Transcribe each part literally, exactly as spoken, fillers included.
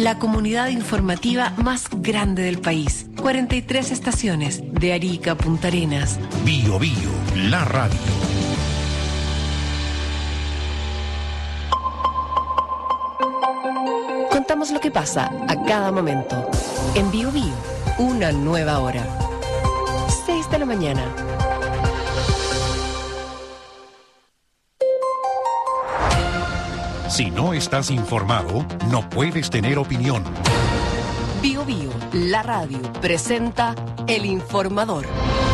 la comunidad informativa más grande del país. cuarenta y tres estaciones, de Arica a Punta Arenas. Bio Bio, la radio. Contamos lo que pasa a cada momento. En Bio Bio, una nueva hora. seis de la mañana. Si no estás informado, no puedes tener opinión. Bio Bio, la radio, presenta El Informador.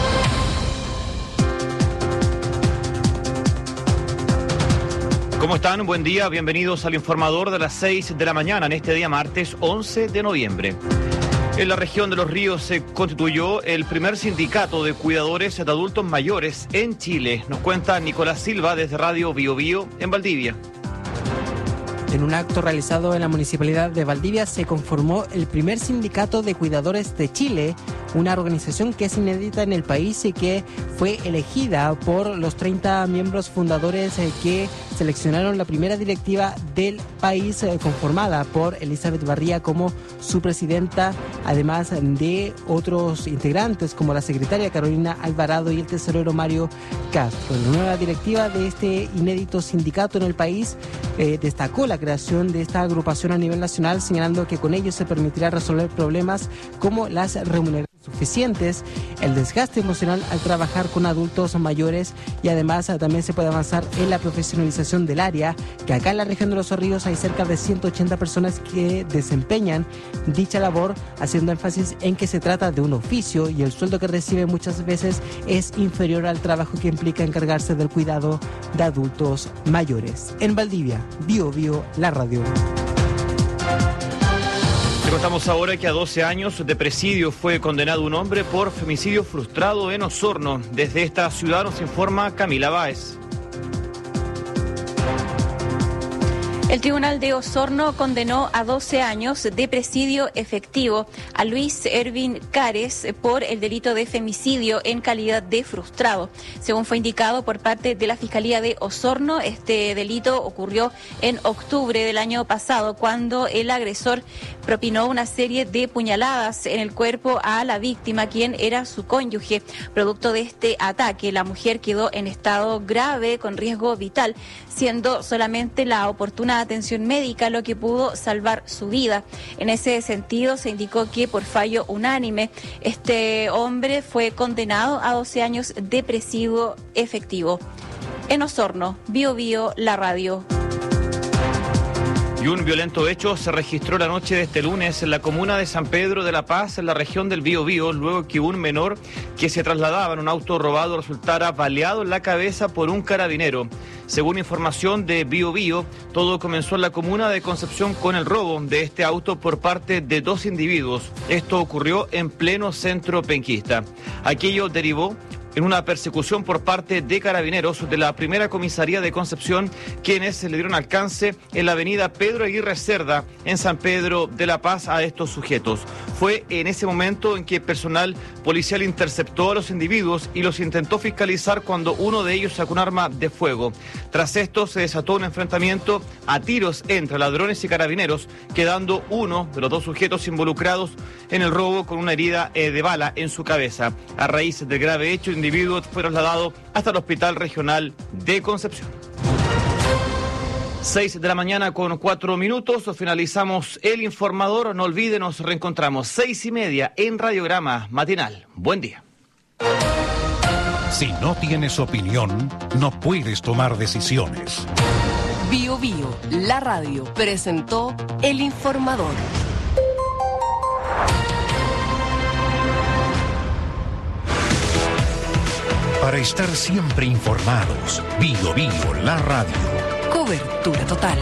¿Cómo están? Buen día, bienvenidos al Informador de las seis de la mañana en este día martes once de noviembre. En la región de Los Ríos se constituyó el primer sindicato de cuidadores de adultos mayores en Chile. Nos cuenta Nicolás Silva desde Radio Bio Bio en Valdivia. En un acto realizado en la Municipalidad de Valdivia se conformó el primer sindicato de cuidadores de Chile, una organización que es inédita en el país y que fue elegida por los treinta miembros fundadores que seleccionaron la primera directiva del país, conformada por Elizabeth Barría como su presidenta, además de otros integrantes como la secretaria Carolina Alvarado y el tesorero Mario Castro. La nueva directiva de este inédito sindicato en el país eh, destacó la creación de esta agrupación a nivel nacional, señalando que con ello se permitirá resolver problemas como las remuneraciones suficientes, el desgaste emocional al trabajar con adultos mayores y además también se puede avanzar en la profesionalización del área, que acá en la región de Los Ríos hay cerca de ciento ochenta personas que desempeñan dicha labor, haciendo énfasis en que se trata de un oficio y el sueldo que recibe muchas veces es inferior al trabajo que implica encargarse del cuidado de adultos mayores. En Valdivia, Bio Bio, la radio. Contamos ahora que a doce años de presidio fue condenado un hombre por femicidio frustrado en Osorno. Desde esta ciudad nos informa Camila Báez. El Tribunal de Osorno condenó a doce años de presidio efectivo a Luis Ervin Cares por el delito de femicidio en calidad de frustrado. Según fue indicado por parte de la Fiscalía de Osorno, este delito ocurrió en octubre del año pasado, cuando el agresor propinó una serie de puñaladas en el cuerpo a la víctima, quien era su cónyuge. Producto de este ataque, la mujer quedó en estado grave con riesgo vital, siendo solamente la oportuna atención médica lo que pudo salvar su vida. En ese sentido, se indicó que por fallo unánime, este hombre fue condenado a doce años de presidio efectivo. En Osorno, Bio Bio, la radio. Y un violento hecho se registró la noche de este lunes en la comuna de San Pedro de la Paz, en la región del Biobío, luego que un menor que se trasladaba en un auto robado resultara baleado en la cabeza por un carabinero. Según información de Biobío, todo comenzó en la comuna de Concepción con el robo de este auto por parte de dos individuos. Esto ocurrió en pleno centro penquista. Aquello derivó en una persecución por parte de carabineros de la primera comisaría de Concepción, quienes le dieron alcance en la avenida Pedro Aguirre Cerda, en San Pedro de la Paz, a estos sujetos. Fue en ese momento en que personal policial interceptó a los individuos y los intentó fiscalizar cuando uno de ellos sacó un arma de fuego. Tras esto se desató un enfrentamiento a tiros entre ladrones y carabineros, quedando uno de los dos sujetos involucrados en el robo con una herida eh, de bala en su cabeza. A raíz del grave hecho, el individuo fue trasladado hasta el Hospital Regional de Concepción. Seis de la mañana con cuatro minutos, finalizamos el Informador. No olviden, nos reencontramos seis y media en Radiograma Matinal. Buen día. Si no tienes opinión, no puedes tomar decisiones. Bio Bio, la radio, presentó El Informador. Para estar siempre informados, Bio Bio, la radio. Cobertura total.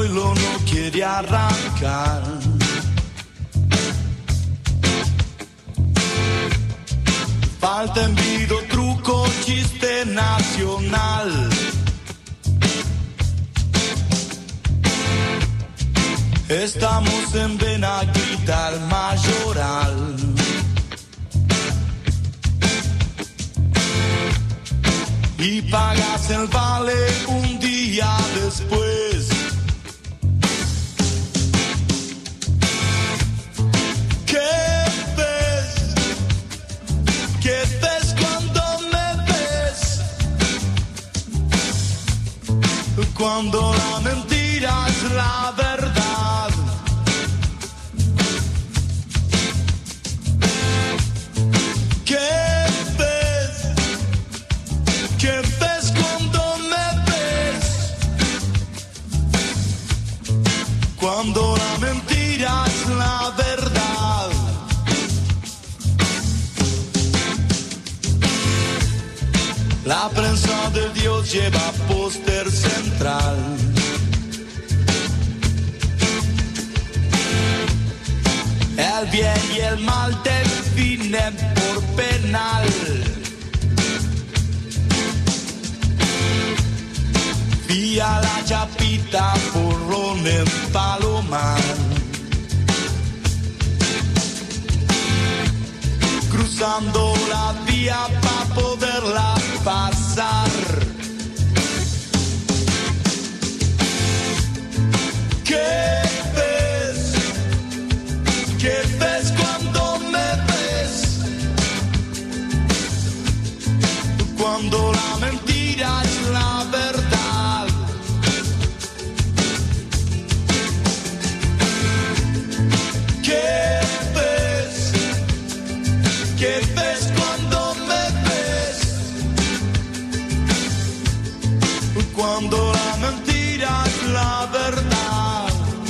Zoilo no quiere arrancar. Falta envido, truco, chiste nacional. Estamos en Benaguita, el Mayoral. Y pagas el vale un día después. ¿Qué ves? ¿Qué ves cuando me ves? Cuando la mentira es la verdad. ¿Qué ves? ¿Qué ves cuando me ves? Cuando la mentira es la verdad. La prensa de Dios lleva póster central. El bien y el mal definen por penal. Vía la Chapita, porrón en Palomar. Cruzando la vía para poderla pasar. ¿Qué ves? ¿Qué ves cuando me ves? Cuando la mentira es la verdad. ¿Qué ves? ¿Qué ves cuando me ves? Cuando la mentira es la verdad.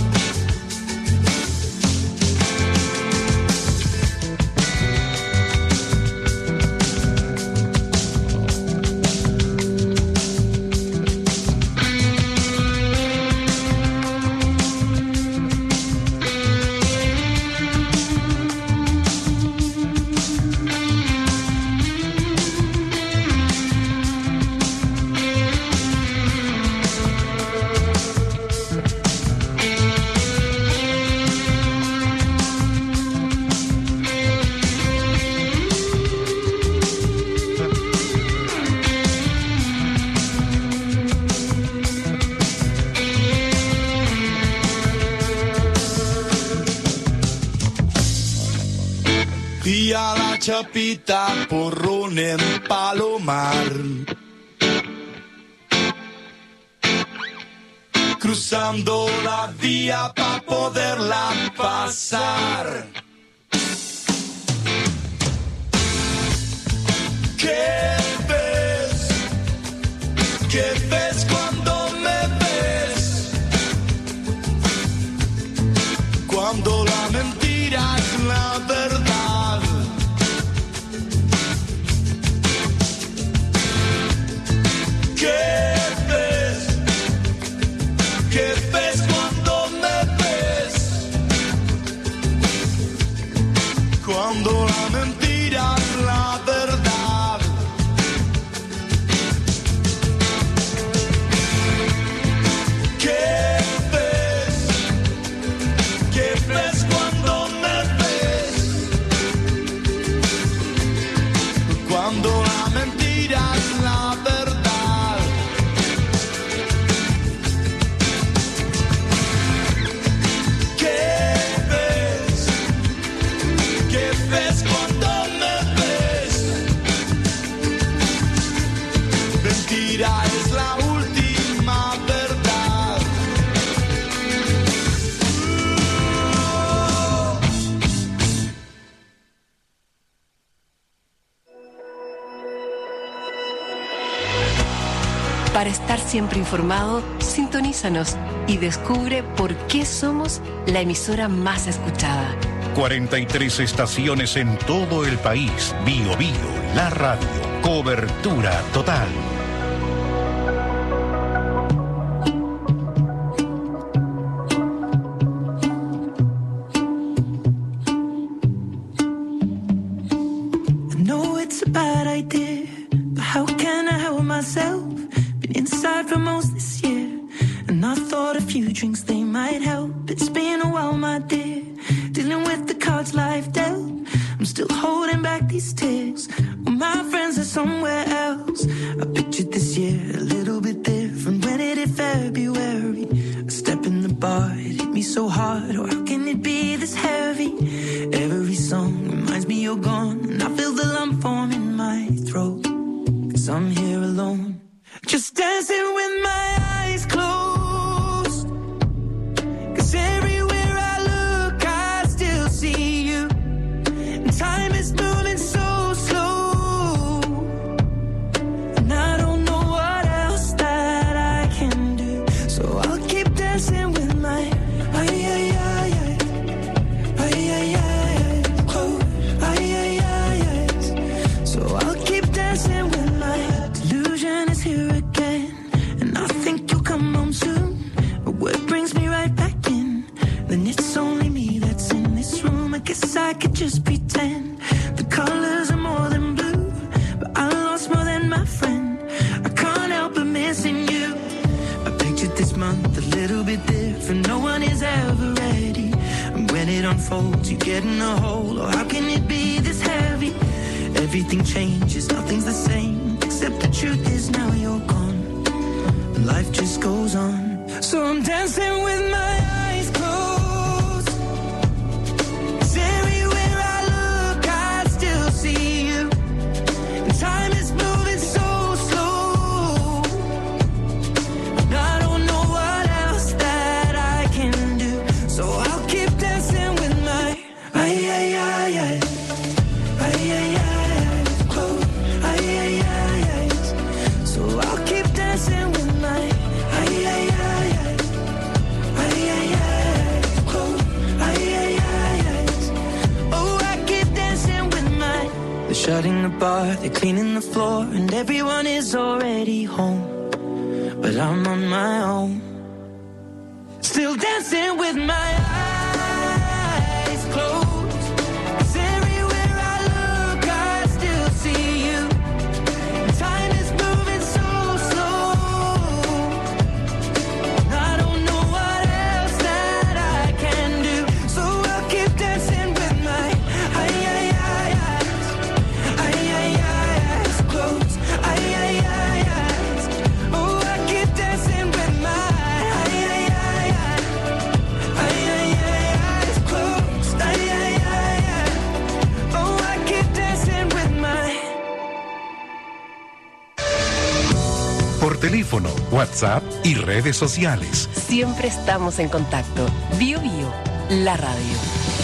Vía la Chapita, porrón en Palomar. Cruzando la vía para poderla pasar. ¿Qué ves? ¿Qué ves cuando me ves? Cuando la mentira es la verdad. ¿Qué ves? ¿Qué ves cuando me ves? Cuando la mentira es la verdad. ¿Qué ves? ¿Qué ves cuando me ves? Cuando la mentira es la verdad. ¿Ves cuando me ves? Mentira es la última verdad. Para estar siempre informado, sintonízanos y descubre por qué somos la emisora más escuchada. cuarenta y tres estaciones en todo el país. Bio Bio, la radio. Cobertura total. help. It's been a while, my dear, dealing with the cards life dealt. I'm still holding back these tears. Well, my friends are somewhere else. I pictured this year a little bit different. When it hit February, a step in the bar, it hit me so hard. Oh, how can it be this heavy? Every song reminds me you're gone, and I feel the lump form in my throat. Cause I'm here alone, just dancing with my eyes closed. Cause everywhere I look, I still see you. And time is moving so slow, and I don't know what else that I can do. So I'll keep dancing with my ay, ay, ay, ay, ay, ay, ay, close, ay, ay, ay, ay. So I'll keep dancing with my delusion is here again, and I think you'll come home soon. But what brings me right back in? Then it's only me that's in this room. I guess I could just pretend the colors are more than blue, but I lost more than my friend. I can't help but missing you. I pictured this month a little bit different. No one is ever ready, and when it unfolds, you get in a hole. Oh, how can it be this heavy? Everything changes, nothing's the same, except the truth is now you're gone, and life just goes on. So I'm dancing with my eyes closed. 'Cause everywhere I look, I still see you. And time is moving so slow, and I don't know what else that I can do. So I'll keep dancing with my ay, ay, ay, ay, ay, ay, ay, close, ay, ay, ay, ay. So I'll keep dancing with my ay, ay, ay, ay, ay, ay, ay, close, ay, ay, ay, ay. Oh, I keep dancing with my. They're shutting the bar, they're cleaning the floor, and everyone is already home, but I'm on my own, still dancing with my eyes closed. 'Cause everywhere I look, I still see you. Time is moving so slow, and I don't know what else that I can do. So I'll keep dancing with my ay, ay, ay, eyes, ay, ay, ay, eyes closed, ay, ay, ay, eyes. Oh, I keep dancing with my ay, ay, ay, ay, ay, ay, ay, eyes closed, ay, ay, ay, ay. Oh, I keep dancing with my. Por teléfono, WhatsApp y redes sociales. Siempre estamos en contacto. Bio Bio, la radio.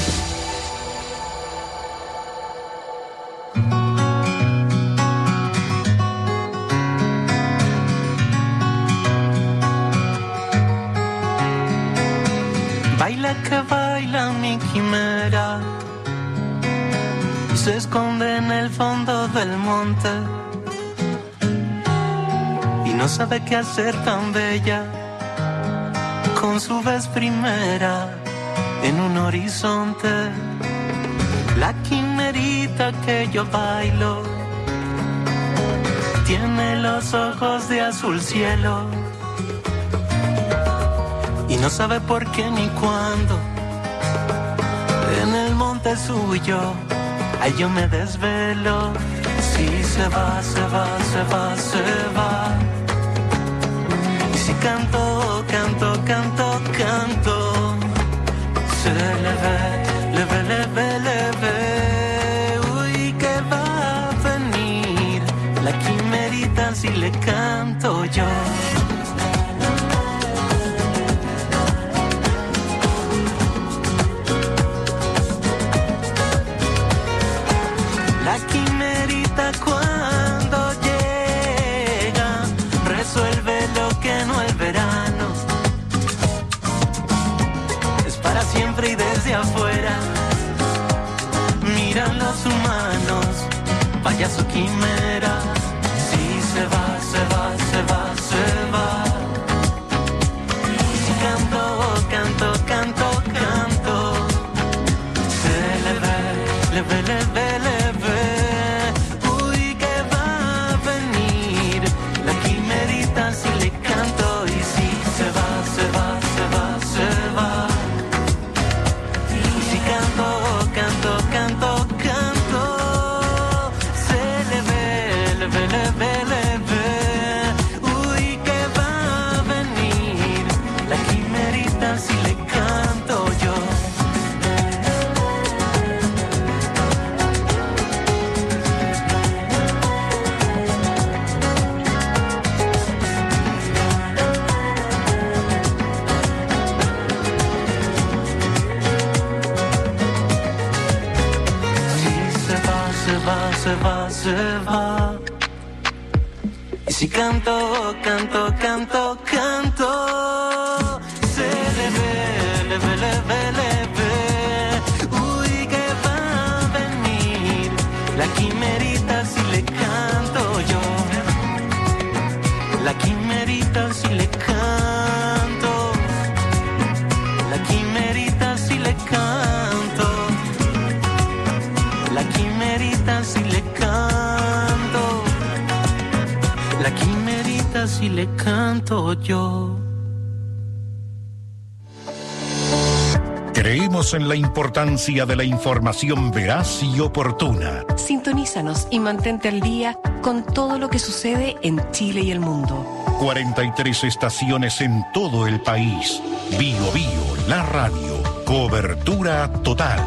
Baila que baila mi quimera, se esconde en el fondo del monte y no sabe qué hacer tan bella con su vez primera en un horizonte. La quimerita que yo bailo tiene los ojos de azul cielo y no sabe por qué ni cuándo. En el monte suyo, ay, yo me desvelo. Si se va, se va, se va, se va. Y si canto, canto, canto, canto, se le ve, le ve, le ve, le ve. Uy, que va a venir la quimerita si le canto yo. La quimerita cuando llega resuelve lo que no el verano. Es para siempre y desde afuera miran los humanos. Vaya su quimera. Si se va, se va, se va, se va. Y si canto, canto, canto, canto, se le ve, le ve, le ve, le ve. Uy, que va a venir la quimerita si le canto. Y si se va, se va, se va, se va. va, se va, se va. Y si canto, canto, canto, canto, se le ve, le ve, le ve, le ve. Uy, que va a venir la quimerita si le canto yo. La quimerita si le canto. La quimerita si le canto. La quimerita si le canto. La quimerita si le canto yo. Creemos en la importancia de la información veraz y oportuna. Sintonízanos y mantente al día con todo lo que sucede en Chile y el mundo. cuarenta y tres estaciones en todo el país. Bio Bio, la radio. Cobertura total.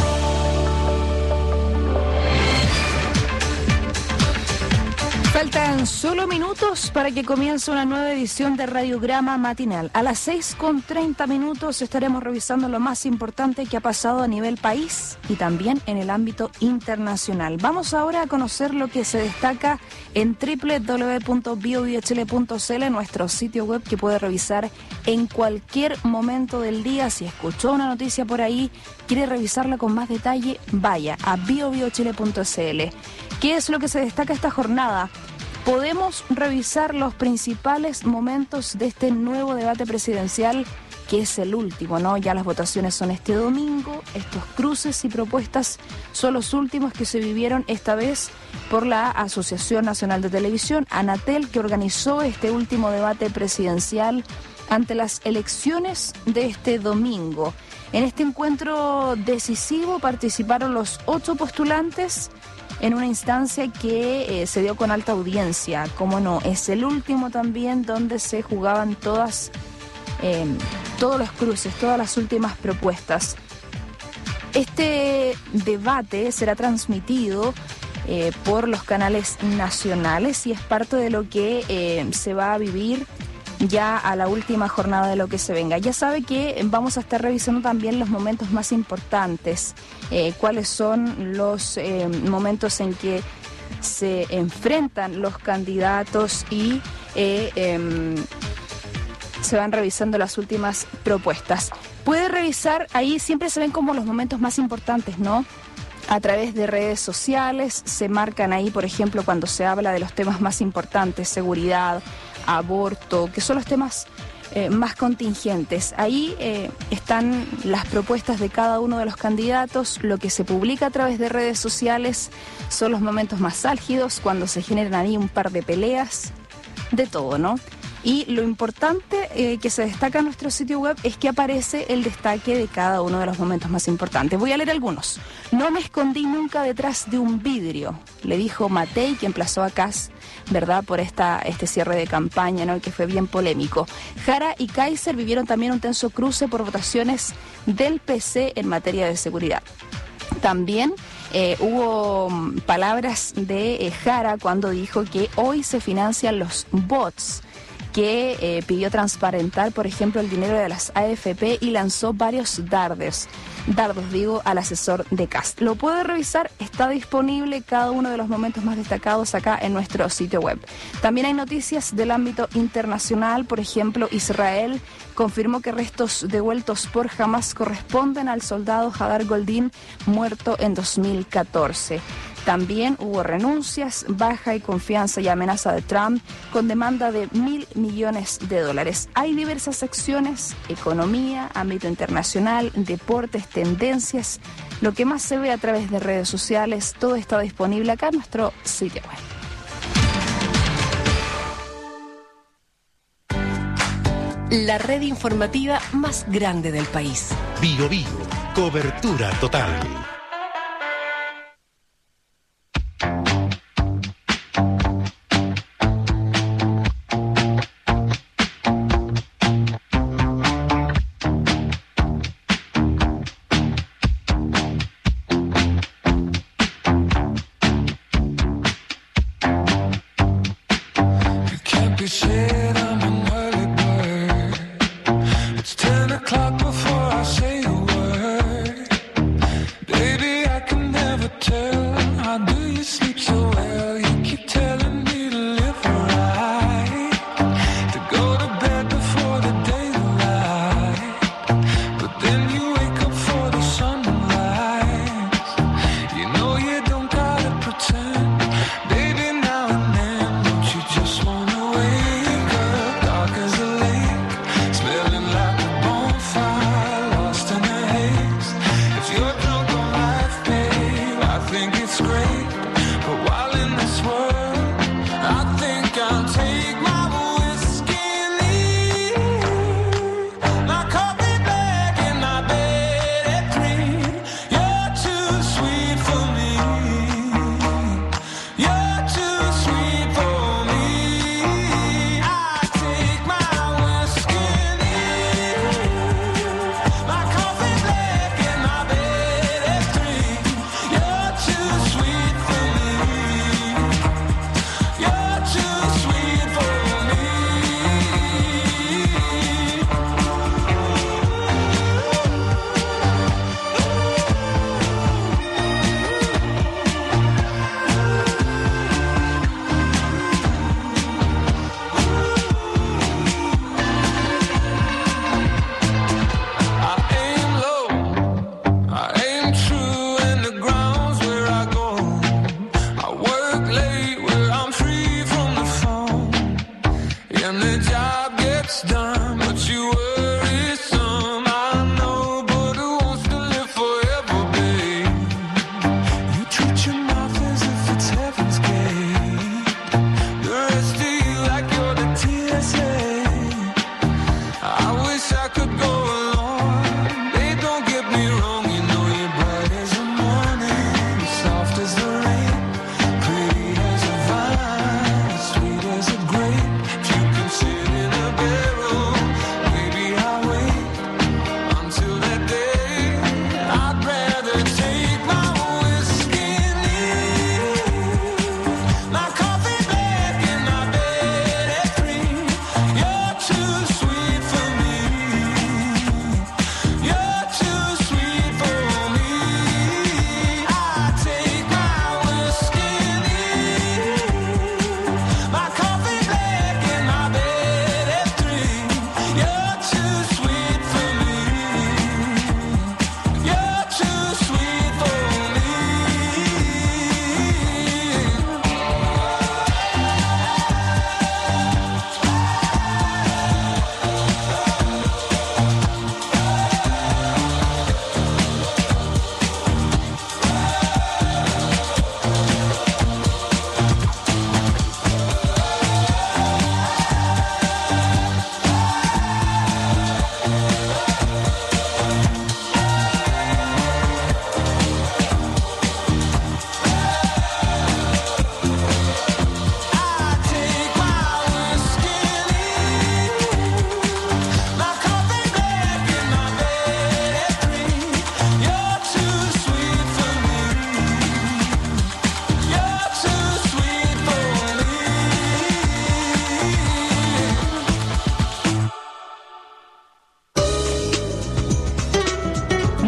Faltan solo minutos para que comience una nueva edición de Radiograma Matinal. A las seis con treinta minutos estaremos revisando lo más importante que ha pasado a nivel país y también en el ámbito internacional. Vamos ahora a conocer lo que se destaca en doble u doble u doble u punto bio bio chile punto c l, nuestro sitio web que puede revisar en cualquier momento del día. Si escuchó una noticia por ahí, quiere revisarla con más detalle, vaya a bio bio chile punto c l. ¿Qué es lo que se destaca esta jornada? Podemos revisar los principales momentos de este nuevo debate presidencial, que es el último, ¿no? Ya las votaciones son este domingo, estos cruces y propuestas son los últimos que se vivieron esta vez por la Asociación Nacional de Televisión, Anatel, que organizó este último debate presidencial ante las elecciones de este domingo. En este encuentro decisivo participaron los ocho postulantes en una instancia que eh, se dio con alta audiencia. Como no, es el último también donde se jugaban todas, eh, todos los cruces, todas las últimas propuestas. Este debate será transmitido eh, por los canales nacionales y es parte de lo que eh, se va a vivir ya a la última jornada de lo que se venga. Ya sabe que vamos a estar revisando también los momentos más importantes, eh, cuáles son los eh, momentos en que se enfrentan los candidatos y eh, eh, se van revisando las últimas propuestas. Puede revisar, ahí siempre se ven como los momentos más importantes, ¿no? A través de redes sociales se marcan ahí, por ejemplo, cuando se habla de los temas más importantes, seguridad, aborto, que son los temas eh, más contingentes. Ahí eh, están las propuestas de cada uno de los candidatos, lo que se publica a través de redes sociales son los momentos más álgidos, cuando se generan ahí un par de peleas, de todo, ¿no? Y lo importante eh, que se destaca en nuestro sitio web es que aparece el destaque de cada uno de los momentos más importantes. Voy a leer algunos. No me escondí nunca detrás de un vidrio, le dijo Matei, que emplazó a Kass, ¿verdad?, por esta, este cierre de campaña, ¿no?, que fue bien polémico. Jara y Kaiser vivieron también un tenso cruce por votaciones del P C en materia de seguridad. También eh, hubo palabras de eh, Jara cuando dijo que hoy se financian los bots, que eh, pidió transparentar, por ejemplo, el dinero de las A F P y lanzó varios dardos, dardos digo, al asesor de Kast. Lo puede revisar, está disponible cada uno de los momentos más destacados acá en nuestro sitio web. También hay noticias del ámbito internacional, por ejemplo, Israel confirmó que restos devueltos por Hamas corresponden al soldado Hadar Goldin, muerto en dos mil catorce. También hubo renuncias, baja y confianza y amenaza de Trump con demanda de mil millones de dólares. Hay diversas secciones: economía, ámbito internacional, deportes, tendencias, lo que más se ve a través de redes sociales. Todo está disponible acá en nuestro sitio web. La red informativa más grande del país. Bio Bio, cobertura total. It's ten o'clock before I say a word. Baby,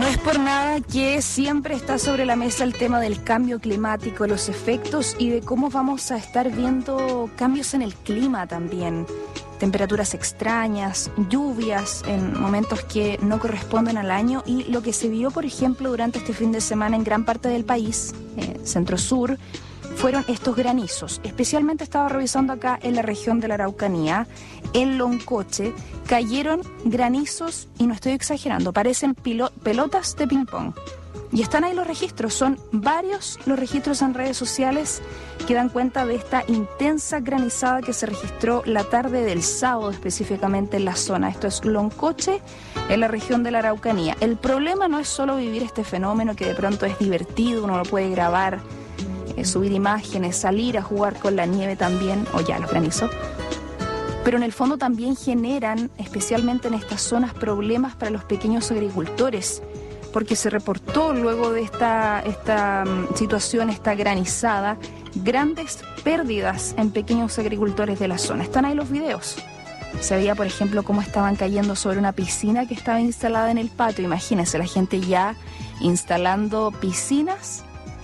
es por nada que siempre está sobre la mesa el tema del cambio climático, los efectos y de cómo vamos a estar viendo cambios en el clima también. Temperaturas extrañas, lluvias en momentos que no corresponden al año y lo que se vio, por ejemplo, durante este fin de semana en gran parte del país, eh, centro-sur, fueron estos granizos. Especialmente estaba revisando acá en la región de la Araucanía, en Loncoche, cayeron granizos, y no estoy exagerando, parecen pilo- pelotas de ping-pong. Y están ahí los registros, son varios los registros en redes sociales que dan cuenta de esta intensa granizada que se registró la tarde del sábado específicamente en la zona. Esto es Loncoche, en la región de la Araucanía. El problema no es solo vivir este fenómeno que de pronto es divertido, uno lo puede grabar, eh, subir imágenes, salir a jugar con la nieve también, o ya los granizos. Pero en el fondo también generan, especialmente en estas zonas, problemas para los pequeños agricultores, porque se reportó luego de esta, esta um, situación, esta granizada, grandes pérdidas en pequeños agricultores de la zona. Están ahí los videos. Se veía, por ejemplo, cómo estaban cayendo sobre una piscina que estaba instalada en el patio. Imagínense, la gente ya instalando piscinas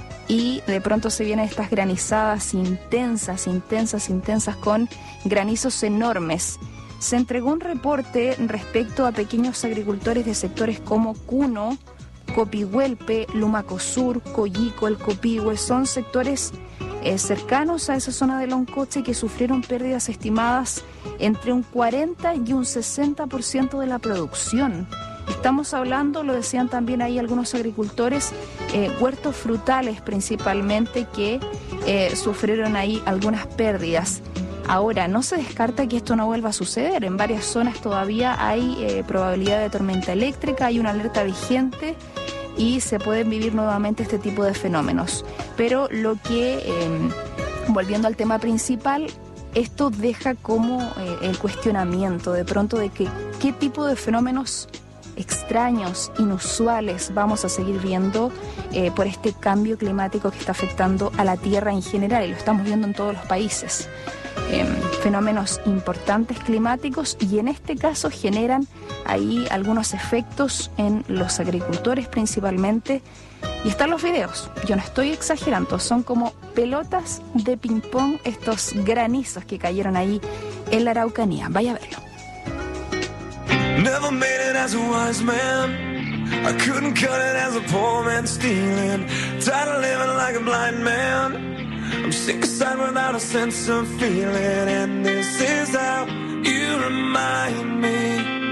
y de pronto se vienen estas granizadas intensas, intensas, intensas con granizos enormes. Se entregó un reporte respecto a pequeños agricultores de sectores como Cuno, Copihuelpe, Lumacosur, Coyico, El Copihue. Son sectores eh, cercanos a esa zona de Loncoche que sufrieron pérdidas estimadas entre un cuarenta y un sesenta por ciento de la producción. Estamos hablando, lo decían también ahí algunos agricultores, eh, huertos frutales principalmente que eh, sufrieron ahí algunas pérdidas. Ahora, no se descarta que esto no vuelva a suceder. En varias zonas todavía hay eh, probabilidad de tormenta eléctrica, hay una alerta vigente y se pueden vivir nuevamente este tipo de fenómenos. Pero lo que, eh, volviendo al tema principal, esto deja como eh, el cuestionamiento de pronto de que qué tipo de fenómenos extraños, inusuales vamos a seguir viendo eh, por este cambio climático que está afectando a la Tierra en general, y lo estamos viendo en todos los países. Eh, fenómenos importantes climáticos, y en este caso generan ahí algunos efectos en los agricultores principalmente, y están los videos, yo no estoy exagerando, son como pelotas de ping pong estos granizos que cayeron ahí en la Araucanía. Vaya a verlo. Never made it as a wise man, I couldn't cut it as a poor man stealing, tired of living like a blind man, I'm sick aside without a sense of feeling, and this is how you remind me.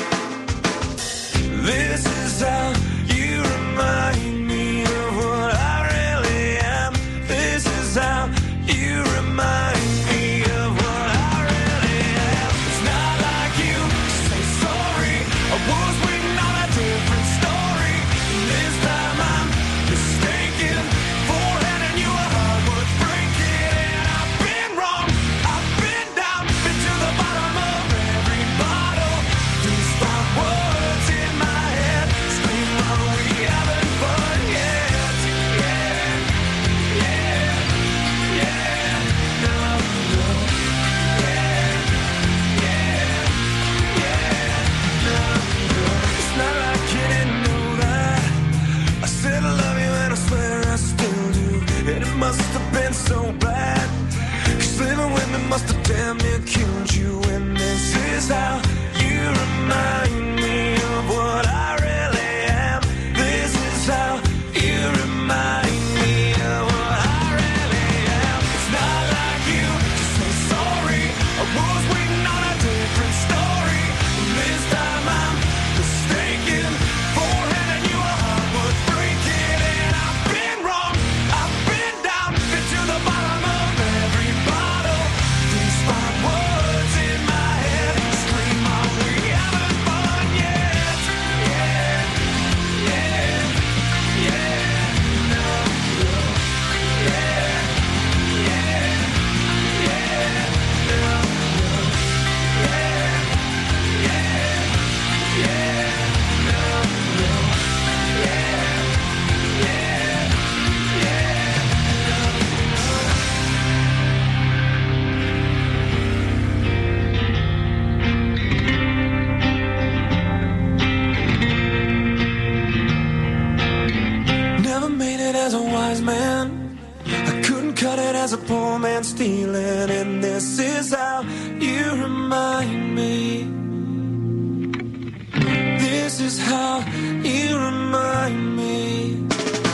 This is how you remind me of what I really am. This is how you remind me of what I really am. It's not like you say sorry, I was waiting on a different story. This time I'm mistaken for handing you a heart worth breaking. And I've been wrong, I've been down, been to the bottom of every bottle. These five words in my head scream, are we having fun yet? Yeah, yeah, yeah, no, no. Yeah, yeah, yeah, no, no. It's not like you didn't know that I said I love you and I swear I still do. And it must have been so bad, 'cause living with me must have damn near killed you. And this is how you remind me of what I really am. This is how you remind me of what I really am. It's not like you to say sorry, I was waiting on a different story. This time I'm mistaken for handing you a heart worth breaking. And I've been wrong, I've been down, been to the bottom of every bottle. These five words in my head scream, wise man. I couldn't cut it as a poor man stealing, and this is how you remind me. This is how you remind me.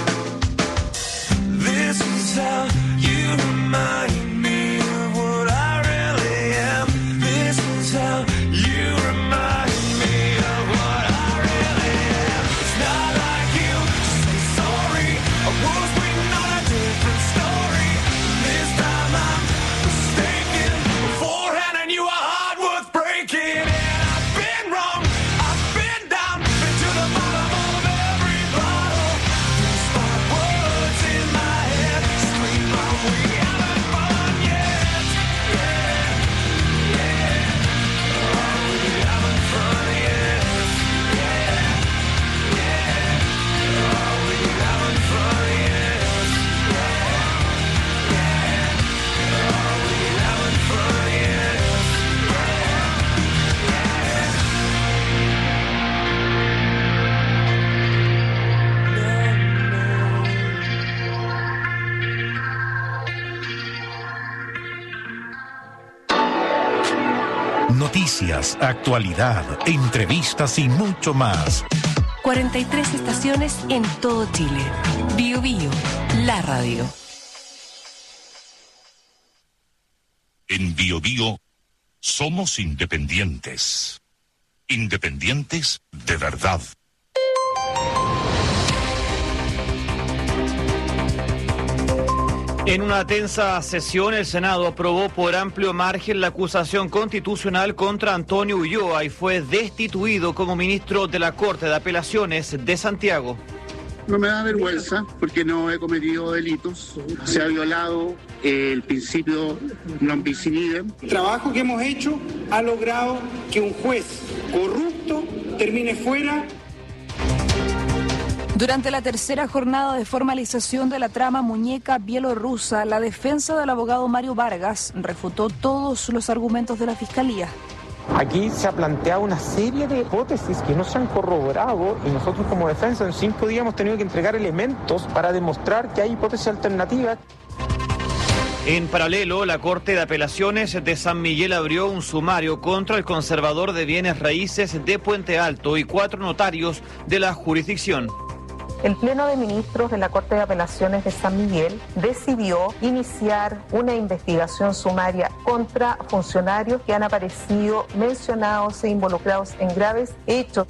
This is how you remind me of what I really am. This is how you remind me of what I really am. It's not like you to say sorry. I was waiting on a different story. This time I'm mistaken. Beforehand I knew a heart worth breaking. And I've been wrong, I've been down, been to the bottom of every bottle. Despite words in my head, scream out, we haven't fun yet. Yeah, yeah. Oh, we haven't fun yet. Yeah, yeah. Oh, we haven't fun yet. Yeah, yeah. Oh, we haven't fun yet. Noticias, actualidad, entrevistas y mucho más. cuarenta y tres estaciones en todo Chile. Bio Bio, la radio. En Bio Bio somos independientes. Independientes de verdad. En una tensa sesión, el Senado aprobó por amplio margen la acusación constitucional contra Antonio Ulloa y fue destituido como ministro de la Corte de Apelaciones de Santiago. No me da vergüenza porque no he cometido delitos. Se ha violado el principio non bis in idem. El trabajo que hemos hecho ha logrado que un juez corrupto termine fuera. Durante la tercera jornada de formalización de la trama muñeca bielorrusa, la defensa del abogado Mario Vargas refutó todos los argumentos de la Fiscalía. Aquí se ha planteado una serie de hipótesis que no se han corroborado y nosotros como defensa en cinco días hemos tenido que entregar elementos para demostrar que hay hipótesis alternativas. En paralelo, la Corte de Apelaciones de San Miguel abrió un sumario contra el conservador de bienes raíces de Puente Alto y cuatro notarios de la jurisdicción. El Pleno de Ministros de la Corte de Apelaciones de San Miguel decidió iniciar una investigación sumaria contra funcionarios que han aparecido mencionados e involucrados en graves hechos.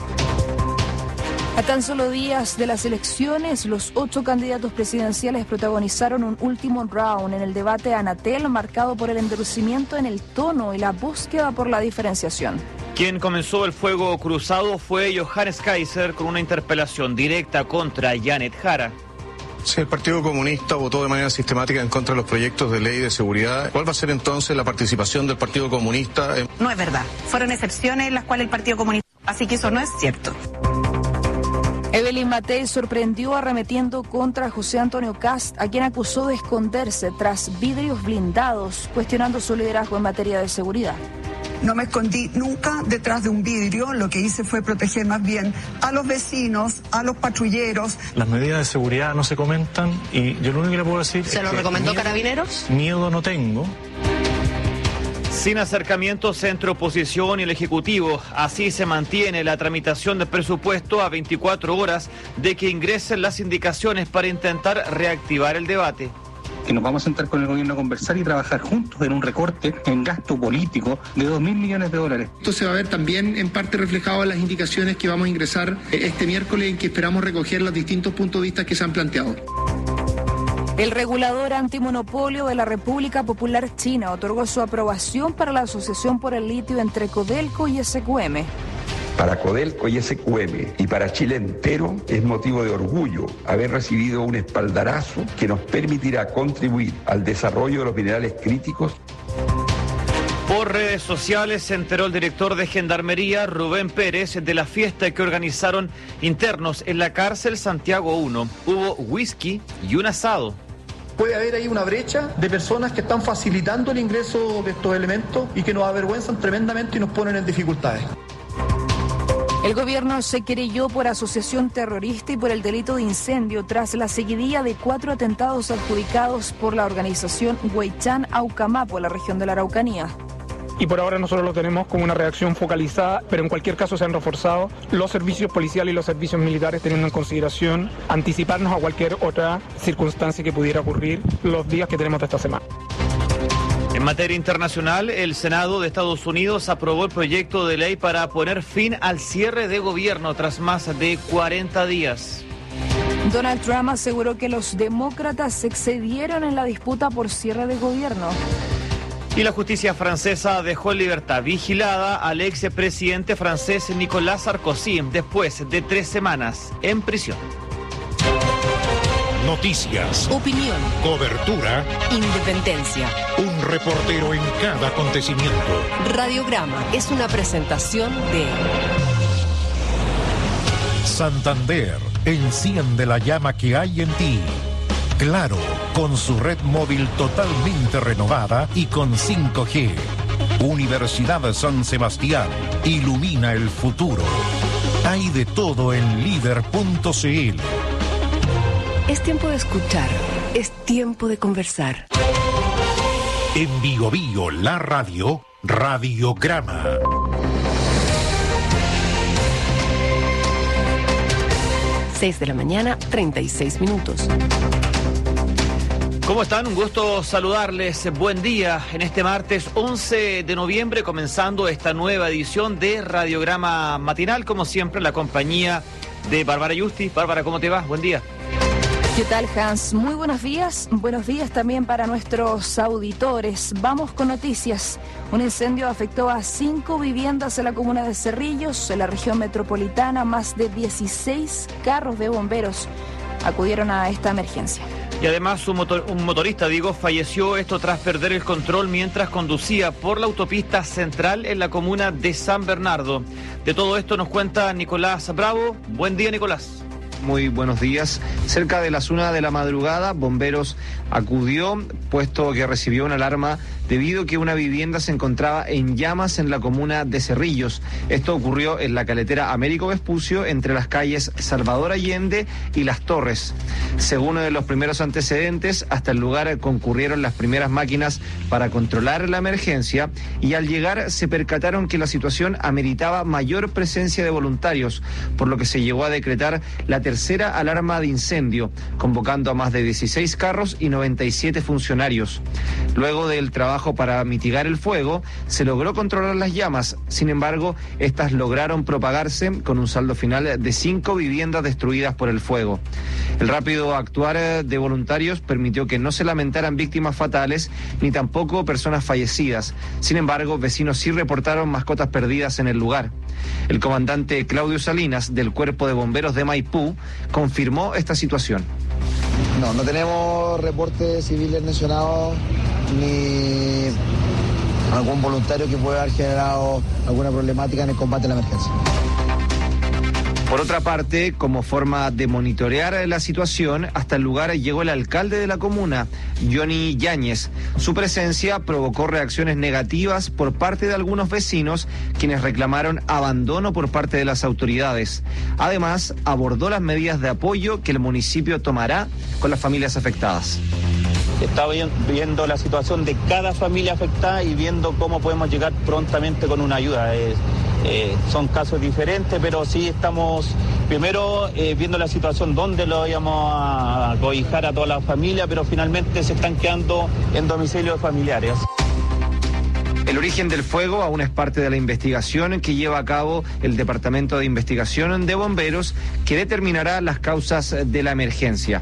A tan solo días de las elecciones, los ocho candidatos presidenciales protagonizaron un último round en el debate Anatel, marcado por el endurecimiento en el tono y la búsqueda por la diferenciación. Quien comenzó el fuego cruzado fue Johannes Kaiser con una interpelación directa contra Janet Jara. Si el Partido Comunista votó de manera sistemática en contra de los proyectos de ley de seguridad, ¿cuál va a ser entonces la participación del Partido Comunista? En... No es verdad. Fueron excepciones en las cuales el Partido Comunista... Así que eso no es cierto. Evelyn Matei sorprendió arremetiendo contra José Antonio Kast, a quien acusó de esconderse tras vidrios blindados, cuestionando su liderazgo en materia de seguridad. No me escondí nunca detrás de un vidrio, lo que hice fue proteger más bien a los vecinos, a los patrulleros. Las medidas de seguridad no se comentan y yo lo único que le puedo decir... ¿Se lo recomendó Carabineros? Miedo no tengo. Sin acercamientos entre oposición y el Ejecutivo, así se mantiene la tramitación del presupuesto a veinticuatro horas de que ingresen las indicaciones para intentar reactivar el debate. Que nos vamos a sentar con el gobierno a conversar y trabajar juntos en un recorte en gasto político de dos mil millones de dólares. Esto se va a ver también en parte reflejado en las indicaciones que vamos a ingresar este miércoles, en que esperamos recoger los distintos puntos de vista que se han planteado. El regulador antimonopolio de la República Popular China otorgó su aprobación para la asociación por el litio entre Codelco y S Q M. Para Codelco y S Q M y para Chile entero es motivo de orgullo haber recibido un espaldarazo que nos permitirá contribuir al desarrollo de los minerales críticos. Por redes sociales se enteró el director de Gendarmería, Rubén Pérez, de la fiesta que organizaron internos en la cárcel Santiago uno. Hubo whisky y un asado. Puede haber ahí una brecha de personas que están facilitando el ingreso de estos elementos y que nos avergüenzan tremendamente y nos ponen en dificultades. El gobierno se querelló por asociación terrorista y por el delito de incendio tras la seguidilla de cuatro atentados adjudicados por la organización Huaychán Aucamapo en la región de la Araucanía. Y por ahora nosotros lo tenemos como una reacción focalizada, pero en cualquier caso se han reforzado los servicios policiales y los servicios militares, teniendo en consideración anticiparnos a cualquier otra circunstancia que pudiera ocurrir los días que tenemos de esta semana. En materia internacional, el Senado de Estados Unidos aprobó el proyecto de ley para poner fin al cierre de gobierno tras más de cuarenta días. Donald Trump aseguró que los demócratas se excedieron en la disputa por cierre de gobierno. Y la justicia francesa dejó en libertad vigilada al expresidente francés Nicolas Sarkozy después de tres semanas en prisión. Noticias, Opinión, cobertura, independencia. un reportero en cada acontecimiento. Radiograma es una presentación de Santander, enciende la llama que hay en ti. Claro, con su red móvil totalmente renovada y con cinco G. Universidad San Sebastián, ilumina el futuro. Hay de todo en líder punto c l. Es tiempo de escuchar, es tiempo de conversar. En Bio Bio, la radio, Radiograma. seis de la mañana, treinta y seis minutos. ¿Cómo están? Un gusto saludarles. Buen día en este martes once de noviembre, comenzando esta nueva edición de Radiograma Matinal, como siempre, la compañía de Bárbara Yusti. Bárbara, ¿cómo te va? Buen día. ¿Qué tal, Hans? Muy buenos días. Buenos días también para nuestros auditores. Vamos con noticias. Un incendio afectó a cinco viviendas en la comuna de Cerrillos, en la región metropolitana. Más de dieciséis carros de bomberos acudieron a esta emergencia. Y además un, motor, un motorista, digo, falleció esto tras perder el control mientras conducía por la autopista central en la comuna de San Bernardo. De todo esto nos cuenta Nicolás Bravo. Buen día, Nicolás. Muy buenos días. Cerca de las una de la madrugada, bomberos acudió, puesto que recibió una alarma debido a que una vivienda se encontraba en llamas en la comuna de Cerrillos. Esto ocurrió en la carretera Américo Vespucio, entre las calles Salvador Allende y Las Torres. Según uno de los primeros antecedentes, hasta el lugar concurrieron las primeras máquinas para controlar la emergencia y al llegar se percataron que la situación ameritaba mayor presencia de voluntarios, por lo que se llegó a decretar la tercera alarma de incendio, convocando a más de dieciséis carros y noventa y siete funcionarios. Luego del trabajo para mitigar el fuego, se logró controlar las llamas. Sin embargo, estas lograron propagarse con un saldo final de cinco viviendas destruidas por el fuego. El rápido actuar de voluntarios permitió que no se lamentaran víctimas fatales ni tampoco personas fallecidas. Sin embargo, vecinos sí reportaron mascotas perdidas en el lugar. El comandante Claudio Salinas, del Cuerpo de Bomberos de Maipú, confirmó esta situación. No, no tenemos reportes civiles lesionados ni algún voluntario que pueda haber generado alguna problemática en el combate a la emergencia. Por otra parte, como forma de monitorear la situación, hasta el lugar llegó el alcalde de la comuna, Johnny Yáñez. Su presencia provocó reacciones negativas por parte de algunos vecinos, quienes reclamaron abandono por parte de las autoridades. Además, abordó las medidas de apoyo que el municipio tomará con las familias afectadas. Está viendo la situación de cada familia afectada y viendo cómo podemos llegar prontamente con una ayuda. Eh, eh, son casos diferentes, pero sí estamos primero eh, viendo la situación donde lo íbamos a cobijar a toda la familia, pero finalmente se están quedando en domicilios familiares. El origen del fuego aún es parte de la investigación que lleva a cabo el Departamento de Investigación de Bomberos, que determinará las causas de la emergencia.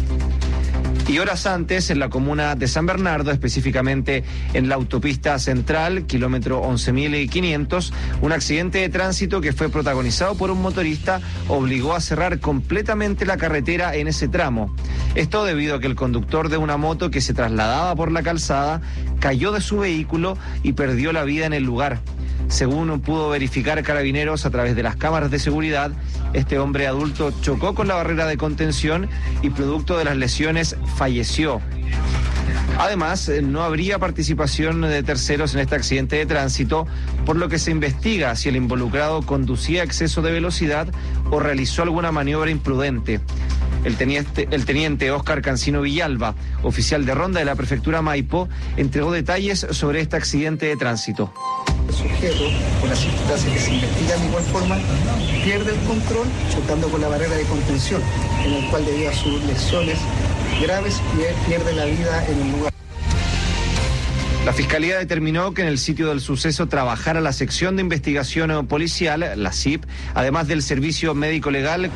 Y horas antes, en la comuna de San Bernardo, específicamente en la autopista central, kilómetro once mil quinientos, un accidente de tránsito que fue protagonizado por un motorista obligó a cerrar completamente la carretera en ese tramo. Esto debido a que el conductor de una moto que se trasladaba por la calzada cayó de su vehículo y perdió la vida en el lugar. Según pudo verificar Carabineros a través de las cámaras de seguridad, este hombre adulto chocó con la barrera de contención y producto de las lesiones falleció. Además, no habría participación de terceros en este accidente de tránsito, por lo que se investiga si el involucrado conducía a exceso de velocidad o realizó alguna maniobra imprudente. El teniente, el teniente Óscar Cancino Villalba, oficial de ronda de la prefectura Maipo, entregó detalles sobre este accidente de tránsito. El sujeto, con las circunstancias que se investigan de igual forma, pierde el control chocando con la barrera de contención, en el cual debido a sus lesiones graves pierde la vida en el lugar. La Fiscalía determinó que en el sitio del suceso trabajara la sección de investigación policial, la S I P, además del servicio médico legal.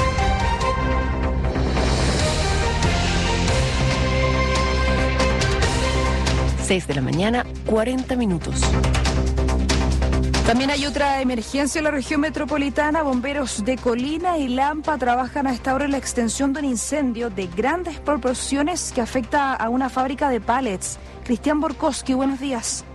seis de la mañana, cuarenta minutos. También hay otra emergencia en la región metropolitana. Bomberos de Colina y Lampa trabajan a esta hora en la extensión de un incendio de grandes proporciones que afecta a una fábrica de pallets. Cristian Borkowski, buenos días.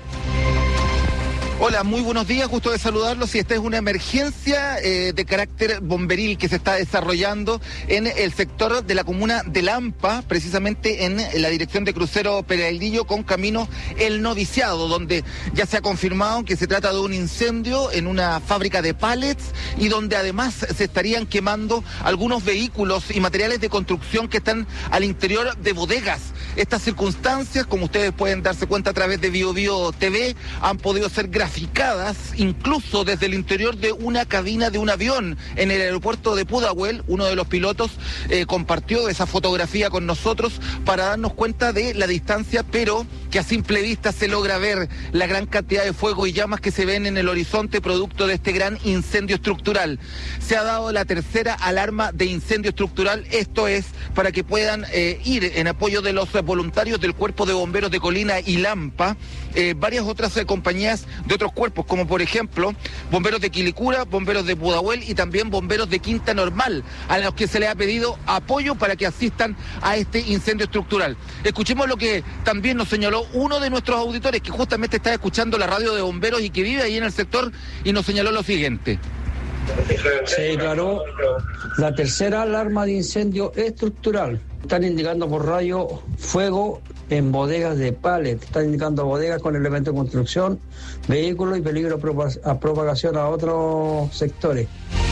Hola, muy buenos días, gusto de saludarlos. Y esta es una emergencia eh, de carácter bomberil que se está desarrollando en el sector de la comuna de Lampa, precisamente en la dirección de Crucero Peralillo con camino El Noviciado, donde ya se ha confirmado que se trata de un incendio en una fábrica de pallets y donde además se estarían quemando algunos vehículos y materiales de construcción que están al interior de bodegas. Estas circunstancias, como ustedes pueden darse cuenta a través de Bio Bio T V, han podido ser graficadas incluso desde el interior de una cabina de un avión en el aeropuerto de Pudahuel. Uno de los pilotos eh, compartió esa fotografía con nosotros para darnos cuenta de la distancia, pero que a simple vista se logra ver la gran cantidad de fuego y llamas que se ven en el horizonte producto de este gran incendio estructural. Se ha dado la tercera alarma de incendio estructural, esto es para que puedan eh, ir en apoyo de los voluntarios del Cuerpo de Bomberos de Colina y Lampa, eh, varias otras eh, compañías de otros cuerpos, como por ejemplo Bomberos de Quilicura, Bomberos de Pudahuel y también Bomberos de Quinta Normal, a los que se les ha pedido apoyo para que asistan a este incendio estructural. Escuchemos lo que también nos señaló uno de nuestros auditores, que justamente está escuchando la radio de bomberos y que vive ahí en el sector, y nos señaló lo siguiente. Se declaró la tercera alarma de incendio estructural. Están indicando por radio fuego en bodegas de pallet. Están indicando bodegas con elementos de construcción, vehículos y peligro a propagación a otros sectores.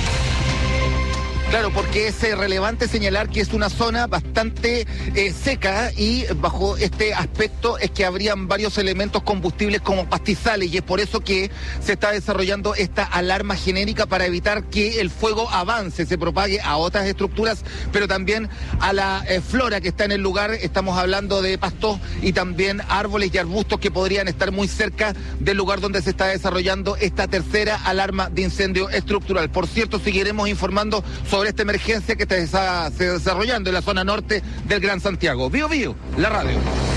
Claro, porque es eh, relevante señalar que es una zona bastante eh, seca y bajo este aspecto es que habrían varios elementos combustibles como pastizales y es por eso que se está desarrollando esta alarma genérica para evitar que el fuego avance, se propague a otras estructuras, pero también a la eh, flora que está en el lugar. Estamos hablando de pastos y también árboles y arbustos que podrían estar muy cerca del lugar donde se está desarrollando esta tercera alarma de incendio estructural. Por cierto, seguiremos informando sobre esta emergencia que está se desarrollando en la zona norte del Gran Santiago. Bio Bio, la radio.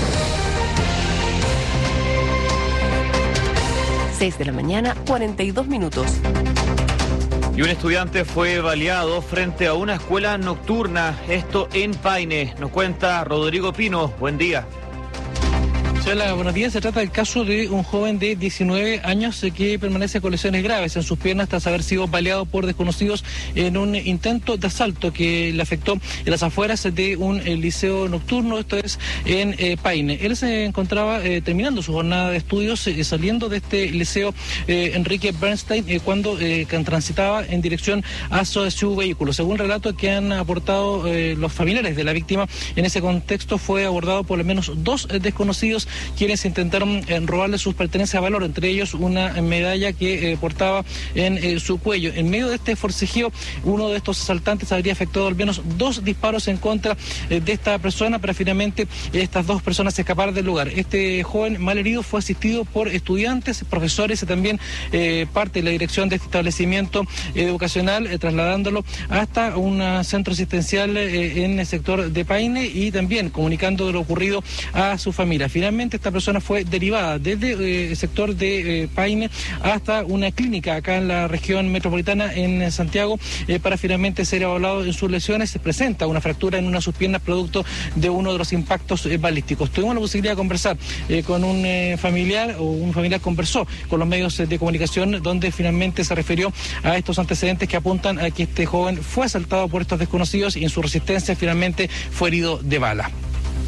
seis de la mañana, cuarenta y dos minutos. Y un estudiante fue baleado frente a una escuela nocturna, esto en Paine. Nos cuenta Rodrigo Pino. Buen día. Hola, buenos días. Se trata del caso de un joven de diecinueve años que permanece con lesiones graves en sus piernas tras haber sido baleado por desconocidos en un intento de asalto que le afectó en las afueras de un eh, liceo nocturno, esto es en eh, Paine. Él se encontraba eh, terminando su jornada de estudios, eh, saliendo de este liceo eh, Enrique Bernstein, eh, cuando eh, transitaba en dirección a su, su vehículo. Según el relato que han aportado eh, los familiares de la víctima, en ese contexto fue abordado por al menos dos eh, desconocidos quienes intentaron eh, robarle sus pertenencias a valor, entre ellos una medalla que eh, portaba en eh, su cuello. En medio de este forcejeo, uno de estos asaltantes habría efectuado al menos dos disparos en contra eh, de esta persona para finalmente eh, estas dos personas escapar del lugar. Este joven malherido fue asistido por estudiantes, profesores y también eh, parte de la dirección de este establecimiento educacional, eh, trasladándolo hasta un centro asistencial eh, en el sector de Paine y también comunicando lo ocurrido a su familia. Finalmente, esta persona fue derivada desde eh, el sector de eh, Paine hasta una clínica acá en la región metropolitana en Santiago eh, para finalmente ser evaluado en sus lesiones. Se presenta una fractura en una de sus piernas producto de uno de los impactos eh, balísticos. Tuvimos la posibilidad de conversar eh, con un eh, familiar, o un familiar conversó con los medios eh, de comunicación, donde finalmente se refirió a estos antecedentes que apuntan a que este joven fue asaltado por estos desconocidos y en su resistencia finalmente fue herido de bala.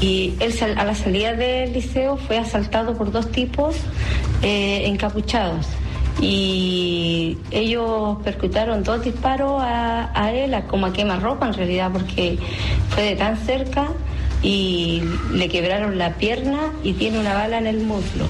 y él a la salida del liceo fue asaltado por dos tipos eh, encapuchados. Y ellos percutaron dos disparos a, a él, a, como a quemarropa en realidad, porque fue de tan cerca, y le quebraron la pierna y tiene una bala en el muslo.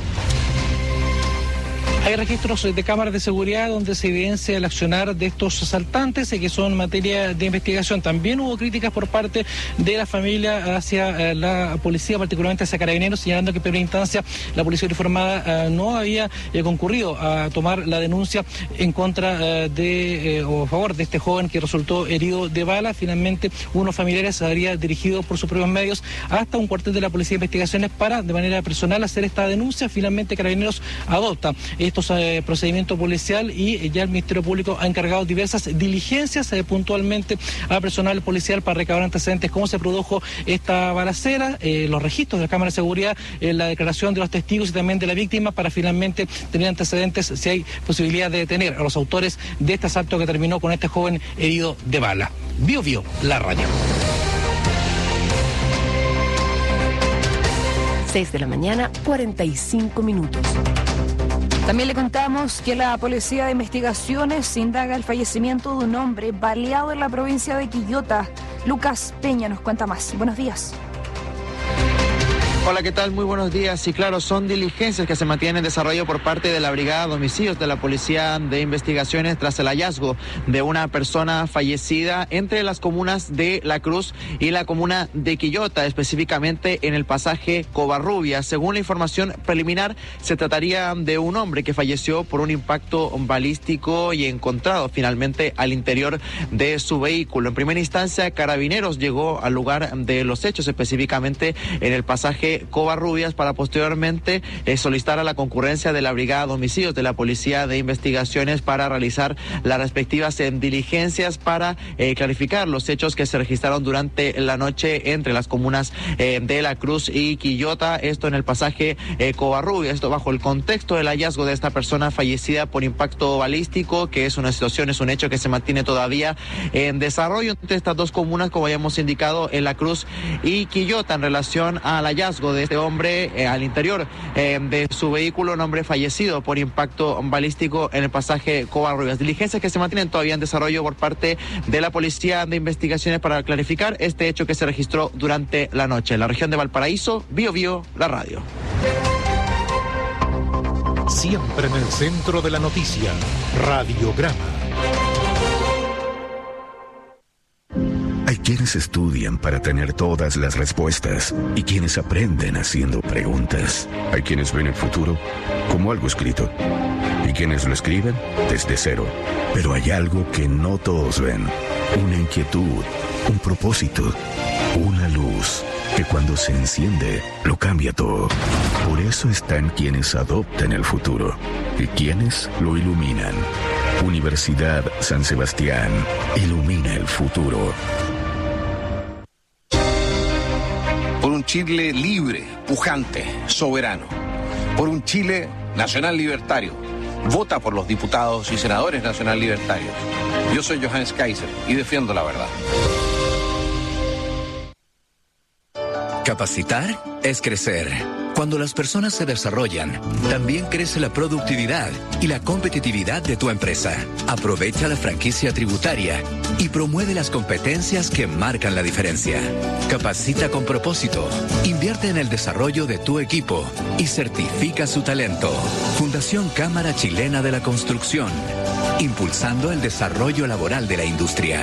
Hay registros de cámaras de seguridad donde se evidencia el accionar de estos asaltantes, que son materia de investigación. También hubo críticas por parte de la familia hacia eh, la policía, particularmente hacia Carabineros, señalando que en primera instancia la policía uniformada eh, no había eh, concurrido a tomar la denuncia en contra eh, de eh, o a favor de este joven que resultó herido de bala. Finalmente, unos familiares se habría dirigido por sus propios medios hasta un cuartel de la Policía de Investigaciones para, de manera personal, hacer esta denuncia. Finalmente, Carabineros adopta estos eh, procedimientos policial y eh, ya el Ministerio Público ha encargado diversas diligencias eh, puntualmente a personal policial para recabar antecedentes cómo se produjo esta balacera, eh, los registros de la cámara de seguridad, eh, la declaración de los testigos y también de la víctima para finalmente tener antecedentes si hay posibilidad de detener a los autores de este asalto que terminó con este joven herido de bala. Bio Bio, la radio. seis de la mañana, cuarenta y cinco minutos. También le contamos que la Policía de Investigaciones indaga el fallecimiento de un hombre baleado en la provincia de Quillota. Lucas Peña nos cuenta más. Buenos días. Hola, ¿qué tal? Muy buenos días. Y claro, son diligencias que se mantienen en desarrollo por parte de la Brigada de Homicidios de la Policía de Investigaciones tras el hallazgo de una persona fallecida entre las comunas de La Cruz y la comuna de Quillota, específicamente en el pasaje Covarrubias. Según la información preliminar, se trataría de un hombre que falleció por un impacto balístico y encontrado finalmente al interior de su vehículo. En primera instancia, Carabineros llegó al lugar de los hechos, específicamente en el pasaje Covarrubias, para posteriormente eh, solicitar a la concurrencia de la Brigada de Homicidios de la Policía de Investigaciones para realizar las respectivas eh, diligencias para eh, clarificar los hechos que se registraron durante la noche entre las comunas eh, de La Cruz y Quillota, esto en el pasaje eh, Covarrubias, esto bajo el contexto del hallazgo de esta persona fallecida por impacto balístico, que es una situación, es un hecho que se mantiene todavía en desarrollo entre estas dos comunas, como habíamos indicado, en La Cruz y Quillota, en relación al hallazgo de este hombre eh, al interior eh, de su vehículo, un hombre fallecido por impacto balístico en el pasaje Covarrubias. Diligencias que se mantienen todavía en desarrollo por parte de la Policía de Investigaciones para clarificar este hecho que se registró durante la noche en la región de Valparaíso. Bio Bio, la radio. Siempre en el centro de la noticia, Radiograma. Hay quienes estudian para tener todas las respuestas y quienes aprenden haciendo preguntas. Hay quienes ven el futuro como algo escrito y quienes lo escriben desde cero. Pero hay algo que no todos ven. Una inquietud, un propósito, una luz que cuando se enciende lo cambia todo. Por eso están quienes adoptan el futuro y quienes lo iluminan. Universidad San Sebastián ilumina el futuro. Por un Chile libre, pujante, soberano. Por un Chile nacional libertario. Vota por los diputados y senadores nacional libertarios. Yo soy Johannes Kaiser y defiendo la verdad. Capacitar es crecer. Cuando las personas se desarrollan, también crece la productividad y la competitividad de tu empresa. Aprovecha la franquicia tributaria y promueve las competencias que marcan la diferencia. Capacita con propósito, invierte en el desarrollo de tu equipo y certifica su talento. Fundación Cámara Chilena de la Construcción, impulsando el desarrollo laboral de la industria.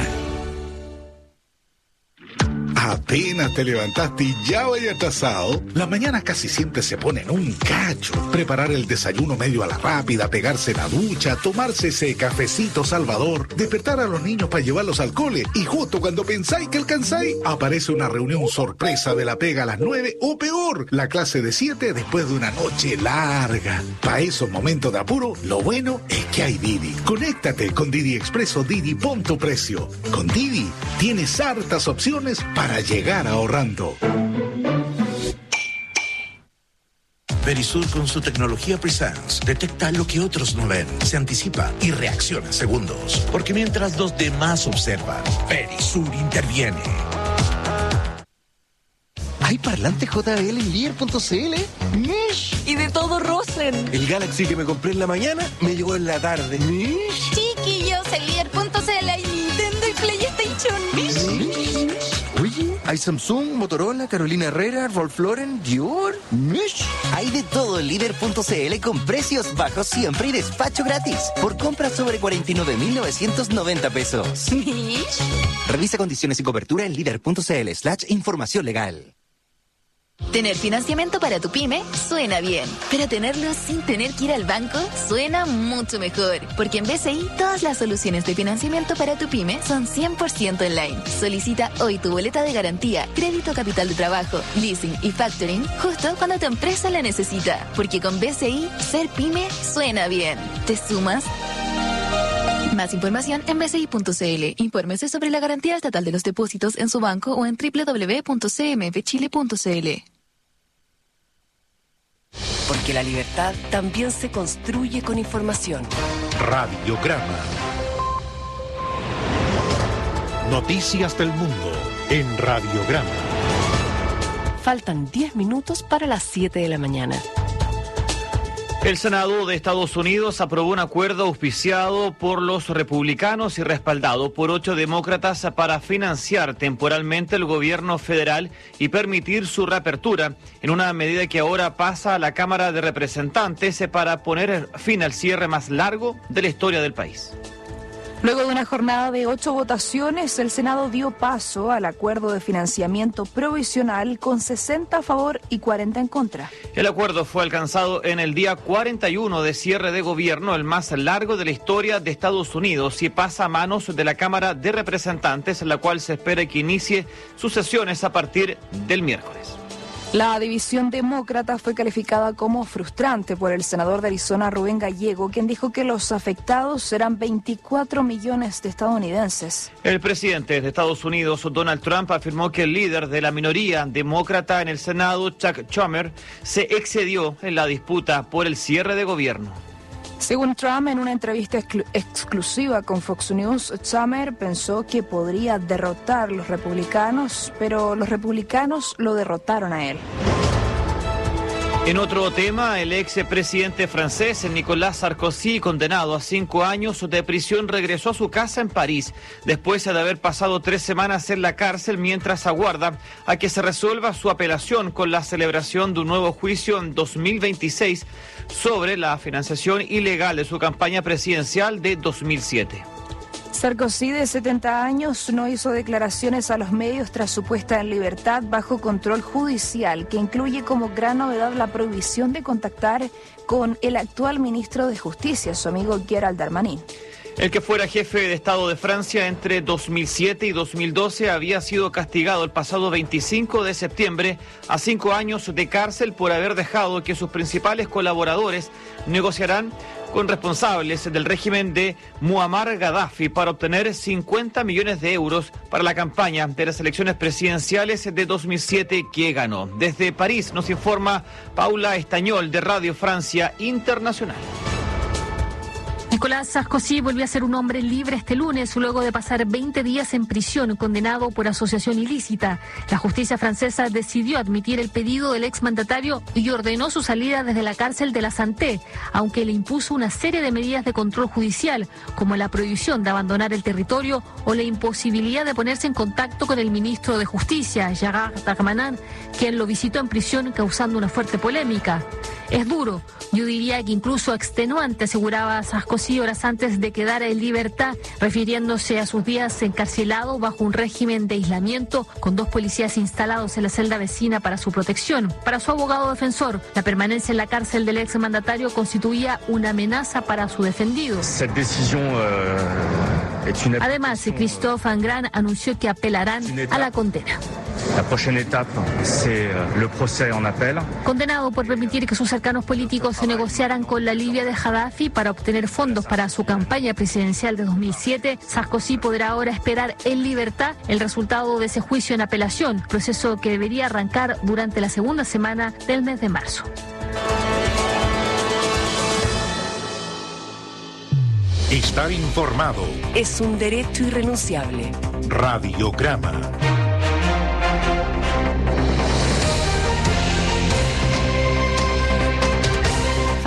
Apenas te levantaste y ya vaya atrasado. Las mañanas casi siempre se ponen un cacho. Preparar el desayuno medio a la rápida, pegarse la ducha, tomarse ese cafecito salvador, despertar a los niños para llevarlos al cole y justo cuando pensáis que alcanzáis, aparece una reunión sorpresa de la pega a las nueve o peor, la clase de siete después de una noche larga. Para esos momentos de apuro, lo bueno es que hay Didi. Conéctate con Didi Express o Didi Pon tu Precio. Con Didi tienes hartas opciones para llegar ahorrando. Verisur, con su tecnología Presence, detecta lo que otros no ven, se anticipa y reacciona en segundos. Porque mientras los demás observan, Verisur interviene. ¿Hay parlante J B L en líder punto c l? ¡Mish! Y de todo Rosen. El Galaxy que me compré en la mañana me llegó en la tarde. ¡Mish! Chiquillos, en líder punto c l hay Nintendo y PlayStation. ¡Mish! Oye, hay Samsung, Motorola, Carolina Herrera, Ralph Lauren, Dior. ¡Mish! Hay de todo en líder punto c l con precios bajos siempre y despacho gratis. Por compras sobre cuarenta y nueve mil novecientos noventa pesos. ¿Mish? Revisa condiciones y cobertura en líder punto c l slash información legal. Tener financiamiento para tu pyme suena bien, pero tenerlo sin tener que ir al banco suena mucho mejor, porque en B C I todas las soluciones de financiamiento para tu pyme son cien por ciento online. Solicita hoy tu boleta de garantía, crédito capital de trabajo, leasing y factoring justo cuando tu empresa la necesita, porque con B C I ser pyme suena bien. ¿Te sumas? Más información en b c i punto c l. Infórmese sobre la garantía estatal de los depósitos en su banco o en doble u doble u doble u punto c m f chile punto c l. Porque la libertad también se construye con información. Radiograma. Noticias del mundo en Radiograma. Faltan diez minutos para las siete de la mañana. El Senado de Estados Unidos aprobó un acuerdo auspiciado por los republicanos y respaldado por ocho demócratas para financiar temporalmente el gobierno federal y permitir su reapertura, en una medida que ahora pasa a la Cámara de Representantes para poner fin al cierre más largo de la historia del país. Luego de una jornada de ocho votaciones, el Senado dio paso al acuerdo de financiamiento provisional con sesenta a favor y cuarenta en contra. El acuerdo fue alcanzado en el día cuarenta y uno de cierre de gobierno, el más largo de la historia de Estados Unidos, y pasa a manos de la Cámara de Representantes, la cual se espera que inicie sus sesiones a partir del miércoles. La división demócrata fue calificada como frustrante por el senador de Arizona, Rubén Gallego, quien dijo que los afectados serán veinticuatro millones de estadounidenses. El presidente de Estados Unidos, Donald Trump, afirmó que el líder de la minoría demócrata en el Senado, Chuck Schumer, se excedió en la disputa por el cierre de gobierno. Según Trump, en una entrevista exclu- exclusiva con Fox News, Schumer pensó que podría derrotar a los republicanos, pero los republicanos lo derrotaron a él. En otro tema, el ex presidente francés Nicolas Sarkozy, condenado a cinco años de prisión, regresó a su casa en París después de haber pasado tres semanas en la cárcel mientras aguarda a que se resuelva su apelación con la celebración de un nuevo juicio en dos mil veintiséis sobre la financiación ilegal de su campaña presidencial de dos mil siete. Sarkozy, de setenta años, no hizo declaraciones a los medios tras su puesta en libertad bajo control judicial, que incluye como gran novedad la prohibición de contactar con el actual ministro de Justicia, su amigo Gérald Darmanin. El que fuera jefe de Estado de Francia entre dos mil siete y dos mil doce había sido castigado el pasado veinticinco de septiembre a cinco años de cárcel por haber dejado que sus principales colaboradores negociarán con responsables del régimen de Muammar Gaddafi para obtener cincuenta millones de euros para la campaña de las elecciones presidenciales de dos mil siete que ganó. Desde París nos informa Paula Estañol de Radio Francia Internacional. Nicolas Sarkozy volvió a ser un hombre libre este lunes luego de pasar veinte días en prisión condenado por asociación ilícita. La justicia francesa decidió admitir el pedido del exmandatario y ordenó su salida desde la cárcel de la Santé, aunque le impuso una serie de medidas de control judicial, como la prohibición de abandonar el territorio o la imposibilidad de ponerse en contacto con el ministro de Justicia, Gérald Darmanin, quien lo visitó en prisión causando una fuerte polémica. Es duro, yo diría que incluso extenuante, aseguraba Sarkozy horas antes de quedar en libertad, refiriéndose a sus días encarcelado bajo un régimen de aislamiento con dos policías instalados en la celda vecina para su protección. Para su abogado defensor, la permanencia en la cárcel del exmandatario constituía una amenaza para su defendido. Además, Christophe Angran anunció que apelarán a la condena. La próxima etapa c'est le procès en appel. Condenado por permitir que sus cercanos políticos se negociaran con la Libia de Gaddafi para obtener fondos para su campaña presidencial de dos mil siete, Sarkozy podrá ahora esperar en libertad el resultado de ese juicio en apelación, proceso que debería arrancar durante la segunda semana del mes de marzo. Estar informado es un derecho irrenunciable. Radiograma.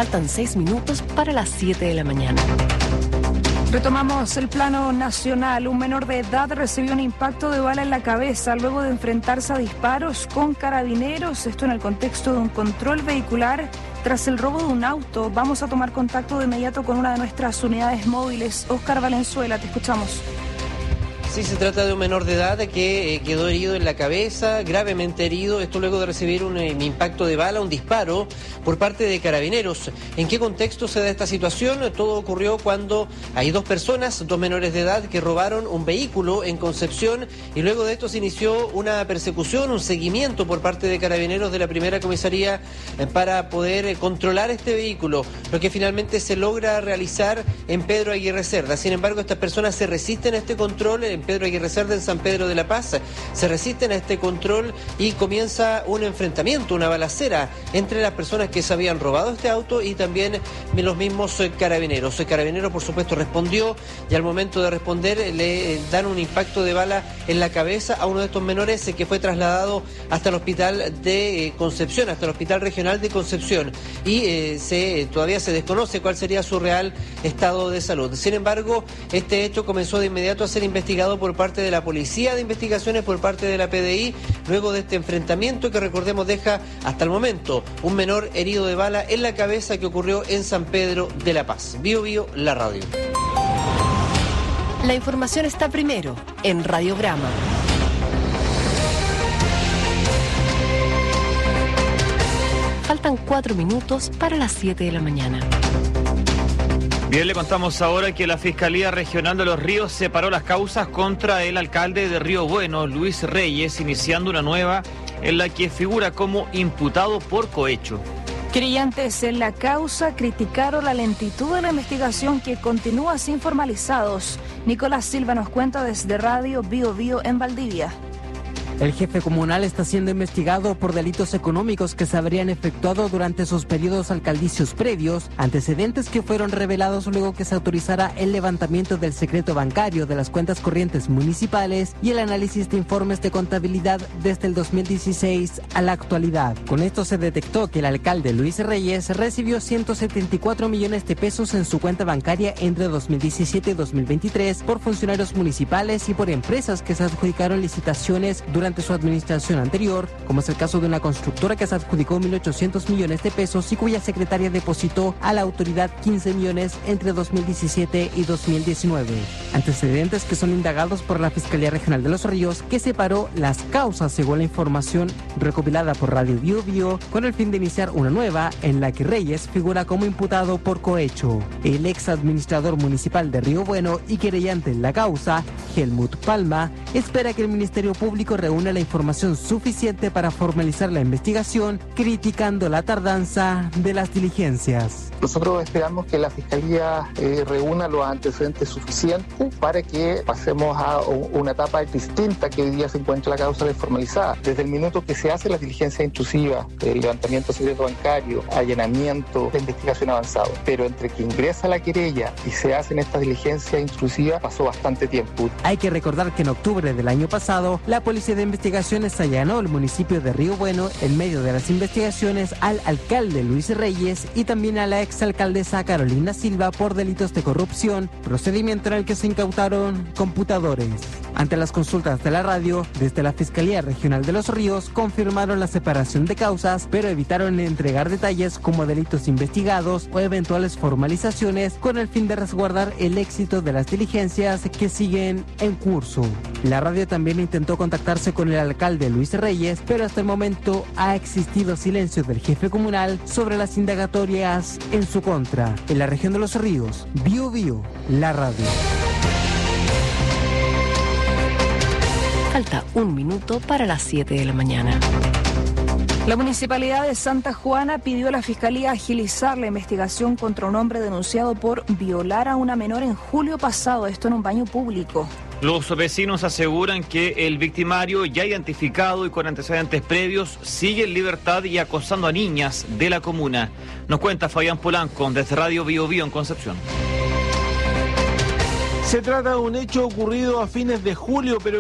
Faltan seis minutos para las siete de la mañana. Retomamos el plano nacional. Un menor de edad recibió un impacto de bala en la cabeza luego de enfrentarse a disparos con carabineros. Esto en el contexto de un control vehicular tras el robo de un auto. Vamos a tomar contacto de inmediato con una de nuestras unidades móviles. Oscar Valenzuela, te escuchamos. Sí, se trata de un menor de edad que eh, quedó herido en la cabeza, gravemente herido, esto luego de recibir un, eh, un impacto de bala, un disparo por parte de carabineros. ¿En qué contexto se da esta situación? Todo ocurrió cuando hay dos personas, dos menores de edad, que robaron un vehículo en Concepción y luego de esto se inició una persecución, un seguimiento por parte de carabineros de la primera comisaría eh, para poder eh, controlar este vehículo, lo que finalmente se logra realizar en Pedro Aguirre Cerda. Sin embargo, estas personas se resisten a este control en Pedro Aguirre Cerda, en San Pedro de la Paz, se resisten a este control y comienza un enfrentamiento, una balacera entre las personas que se habían robado este auto y también los mismos carabineros. El carabinero, por supuesto, respondió y al momento de responder le dan un impacto de bala en la cabeza a uno de estos menores que fue trasladado hasta el hospital de Concepción, hasta el hospital regional de Concepción y eh, se, todavía se desconoce cuál sería su real estado de salud. Sin embargo, este hecho comenzó de inmediato a ser investigado por parte de la Policía de Investigaciones, por parte de la P D I, luego de este enfrentamiento que, recordemos, deja hasta el momento un menor herido de bala en la cabeza que ocurrió en San Pedro de la Paz. Bio Bio, la radio. La información está primero en Radiograma. Faltan cuatro minutos para las siete de la mañana. Bien, le contamos ahora que la Fiscalía Regional de Los Ríos separó las causas contra el alcalde de Río Bueno, Luis Reyes, iniciando una nueva en la que figura como imputado por cohecho. Querellantes en la causa criticaron la lentitud de la investigación que continúa sin formalizados. Nicolás Silva nos cuenta desde Radio Bio Bio en Valdivia. El jefe comunal está siendo investigado por delitos económicos que se habrían efectuado durante sus periodos alcaldicios previos, antecedentes que fueron revelados luego que se autorizara el levantamiento del secreto bancario de las cuentas corrientes municipales y el análisis de informes de contabilidad desde el dos mil dieciséis a la actualidad. Con esto se detectó que el alcalde Luis Reyes recibió ciento setenta y cuatro millones de pesos en su cuenta bancaria entre dos mil diecisiete y dos mil veintitrés por funcionarios municipales y por empresas que se adjudicaron licitaciones durante su administración anterior, como es el caso de una constructora que se adjudicó mil ochocientos millones de pesos y cuya secretaria depositó a la autoridad quince millones entre dos mil diecisiete y dos mil diecinueve. Antecedentes que son indagados por la Fiscalía Regional de Los Ríos, que separó las causas según la información recopilada por Radio Bio Bio, con el fin de iniciar una nueva en la que Reyes figura como imputado por cohecho. El ex administrador municipal de Río Bueno y querellante en la causa, Helmut Palma, espera que el Ministerio Público reúna la información suficiente para formalizar la investigación, criticando la tardanza de las diligencias. Nosotros esperamos que la Fiscalía eh, reúna los antecedentes suficientes para que pasemos a una etapa distinta que hoy día se encuentra la causa desformalizada. Desde el minuto que se hace la diligencia intrusiva, el levantamiento de secreto bancario, allanamiento de investigación avanzado, pero entre que ingresa la querella y se hacen estas diligencias intrusivas pasó bastante tiempo. Hay que recordar que en octubre del año pasado, la Policía de Investigaciones allanó el municipio de Río Bueno en medio de las investigaciones al alcalde Luis Reyes y también a la exalcaldesa Carolina Silva por delitos de corrupción, procedimiento en el que se incautaron computadores. Ante las consultas de la radio, desde la Fiscalía Regional de Los Ríos confirmaron la separación de causas, pero evitaron entregar detalles como delitos investigados o eventuales formalizaciones con el fin de resguardar el éxito de las diligencias que siguen en curso. La radio también intentó contactarse con el alcalde Luis Reyes, pero hasta el momento ha existido silencio del jefe comunal sobre las indagatorias en su contra. En la región de Los Ríos, Bio Bio, la radio. Falta un minuto para las siete de la mañana. La Municipalidad de Santa Juana pidió a la Fiscalía agilizar la investigación contra un hombre denunciado por violar a una menor en julio pasado, esto en un baño público. Los vecinos aseguran que el victimario, ya identificado y con antecedentes previos, sigue en libertad y acosando a niñas de la comuna. Nos cuenta Fabián Polanco desde Radio Bio Bio en Concepción. Se trata de un hecho ocurrido a fines de julio, pero